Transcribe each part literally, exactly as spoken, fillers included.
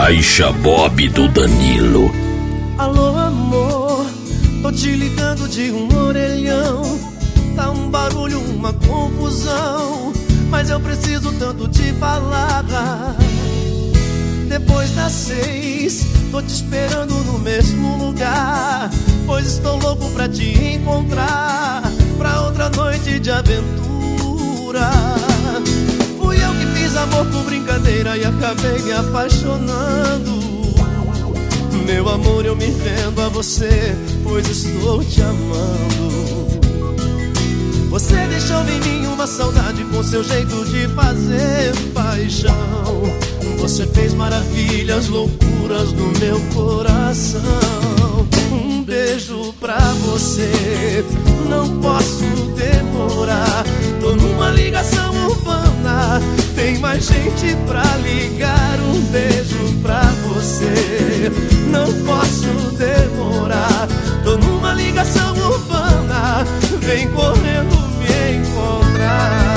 Caixa Bob do Danilo. Alô, amor, tô te ligando de um orelhão. Tá um barulho, uma confusão, mas eu preciso tanto te falar. Depois das seis, tô te esperando no mesmo lugar, pois estou louco pra te encontrar, pra outra noite de aventura. Fui eu que fiz amor por brincadeira e acabei me apaixonando. Meu amor, eu me rendo a você, pois estou te amando. Você deixou em mim uma saudade com seu jeito de fazer paixão. Você fez maravilhas, loucuras no meu coração. Um beijo pra você, não posso demorar. Tô numa ligação urbana, tem mais gente pra ligar. Um beijo pra você, não posso demorar. Tô numa ligação urbana, vem correndo me encontrar.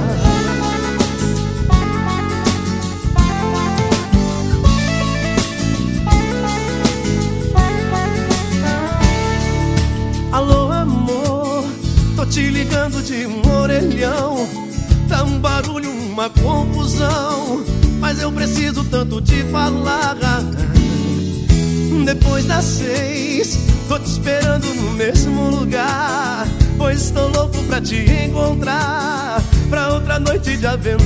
Alô, amor, tô te ligando de um orelhão. Tá um barulho, uma confusão, mas eu preciso tanto te falar. Depois das seis, tô te esperando no mesmo lugar, pois estou louco pra te encontrar, pra outra noite de aventura.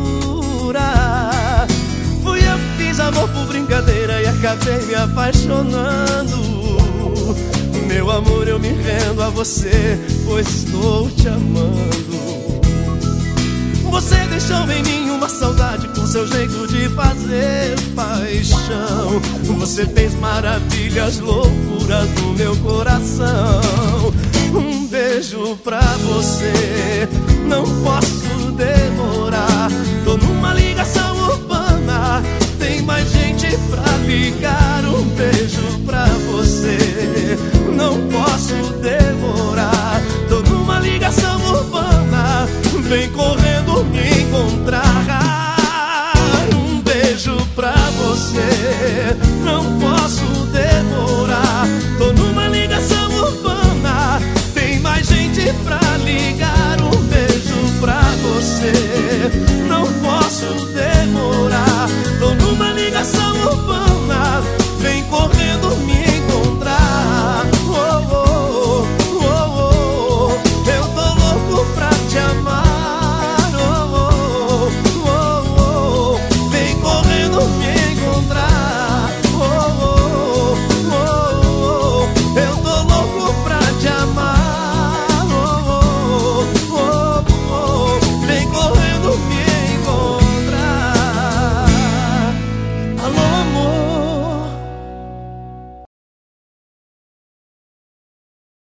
Fui eu que fiz amor por brincadeira e acabei me apaixonando. Meu amor, eu me rendo a você, pois estou te amando. Você deixou em mim uma saudade com seu jeito de fazer paixão. Você fez maravilhas, loucuras no meu coração. Um beijo pra você, não posso demorar. Tô numa ligação urbana, tem mais gente pra ligar. Um beijo pra você, não posso demorar. Tô numa ligação urbana, vem correndo me encontrar. Um beijo pra você, não posso demorar. Tô numa ligação urbana, tem mais gente pra ligar. Um beijo pra você, não posso demorar. Tô numa ligação urbana, vem correndo me encontrar. Oh, oh, oh, oh, oh. Eu tô louco pra te amar. Oh, oh, oh, oh. Vem correndo me encontrar. Oh, oh, oh, oh. Eu tô louco pra te amar.